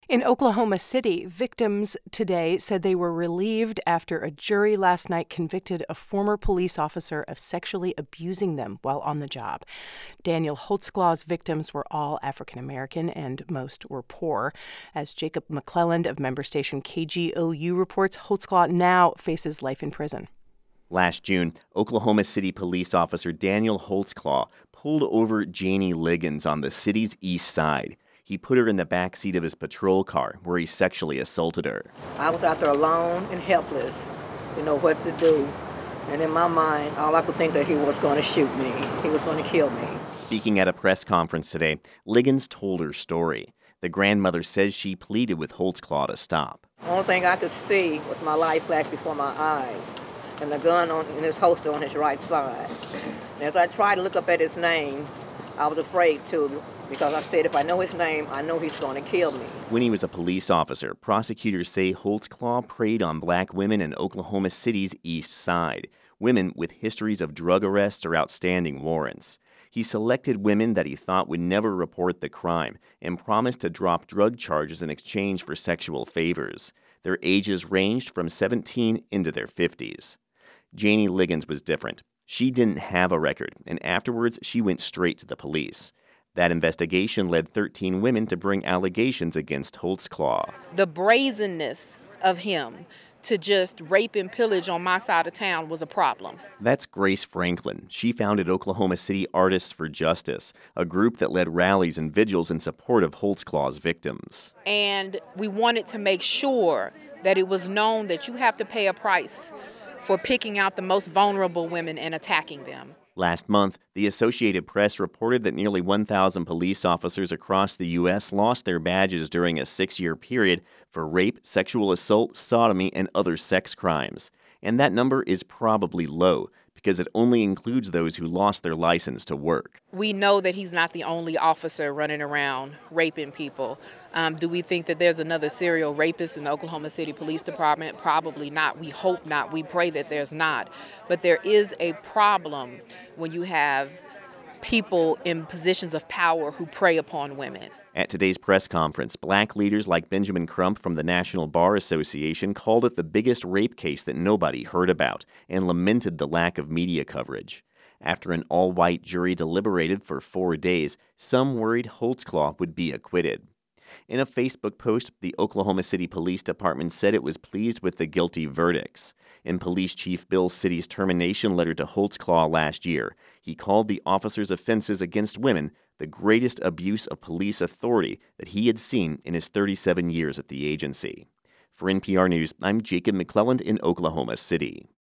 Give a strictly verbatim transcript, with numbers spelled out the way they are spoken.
In Oklahoma City, victims today said they were relieved after a jury last night convicted a former police officer of sexually abusing them while on the job. Daniel Holtzclaw's victims were all African American and most were poor. As Jacob McClelland of member station K G O U reports, Holtzclaw now faces life in prison. Last June, Oklahoma City police officer Daniel Holtzclaw pulled over Janie Liggins on the city's east side. He put her in the back seat of his patrol car, where he sexually assaulted her. I was out there alone and helpless, you know what to do. And in my mind, all I could think that he was going to shoot me. He was going to kill me. Speaking at a press conference today, Liggins told her story. The grandmother says she pleaded with Holtzclaw to stop. The only thing I could see was my life flash before my eyes and the gun on, in his holster on his right side. And as I tried to look up at his name, I was afraid to, because I said if I know his name, I know he's going to kill me. When he was a police officer, prosecutors say Holtzclaw preyed on black women in Oklahoma City's east side, women with histories of drug arrests or outstanding warrants. He selected women that he thought would never report the crime and promised to drop drug charges in exchange for sexual favors. Their ages ranged from seventeen into their fifties. Janie Liggins was different. She didn't have a record, and afterwards she went straight to the police. That investigation led thirteen women to bring allegations against Holtzclaw. The brazenness of him to just rape and pillage on my side of town was a problem. That's Grace Franklin. She founded Oklahoma City Artists for Justice, a group that led rallies and vigils in support of Holtzclaw's victims. And we wanted to make sure that it was known that you have to pay a price for picking out the most vulnerable women and attacking them. Last month, the Associated Press reported that nearly one thousand police officers across the U S lost their badges during a six-year period for rape, sexual assault, sodomy, and other sex crimes. And that number is probably low because it only includes those who lost their license to work. We know that he's not the only officer running around raping people. Um, do we think that there's another serial rapist in the Oklahoma City Police Department? Probably not. We hope not. We pray that there's not. But there is a problem when you have people in positions of power who prey upon women. At today's press conference, black leaders like Benjamin Crump from the National Bar Association called it the biggest rape case that nobody heard about and lamented the lack of media coverage. After an all-white jury deliberated for four days, some worried Holtzclaw would be acquitted. In a Facebook post, the Oklahoma City Police Department said it was pleased with the guilty verdicts. In Police Chief Bill City's termination letter to Holtzclaw last year, he called the officer's offenses against women the greatest abuse of police authority that he had seen in his thirty-seven years at the agency. For N P R News, I'm Jacob McClelland in Oklahoma City.